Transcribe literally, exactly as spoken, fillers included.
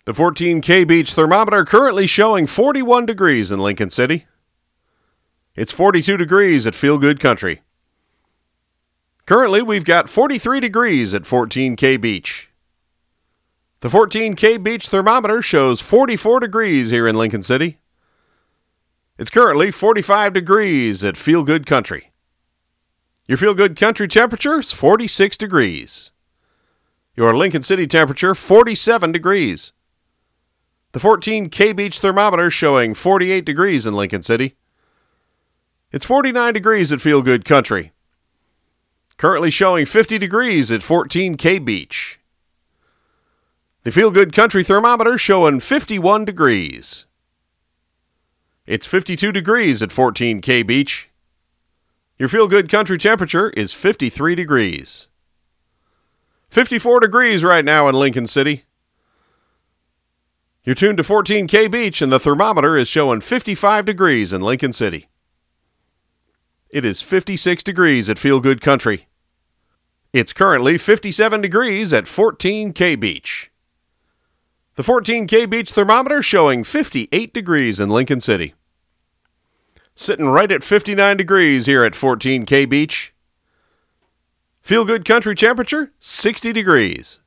The fourteen K Beach thermometer currently showing forty-one degrees in Lincoln City. It's forty-two degrees at Feel Good Country. Currently, we've got forty-three degrees at fourteen K Beach. The fourteen K Beach thermometer shows forty-four degrees here in Lincoln City. It's currently forty-five degrees at Feel Good Country. Your Feel Good Country temperature is forty-six degrees. Your Lincoln City temperature, forty-seven degrees. The fourteen K Beach thermometer showing forty-eight degrees in Lincoln City. It's forty-nine degrees at Feel Good Country. Currently showing fifty degrees at fourteen K Beach. The Feel Good Country thermometer showing fifty-one degrees. It's fifty-two degrees at fourteen K Beach. Your Feel Good Country temperature is fifty-three degrees. fifty-four degrees right now in Lincoln City. You're tuned to fourteen K Beach and the thermometer is showing fifty-five degrees in Lincoln City. It is fifty-six degrees at Feel Good Country. It's currently fifty-seven degrees at fourteen K Beach. The fourteen K Beach thermometer showing fifty-eight degrees in Lincoln City. Sitting right at fifty-nine degrees here at fourteen K Beach. Feel Good Country temperature, sixty degrees.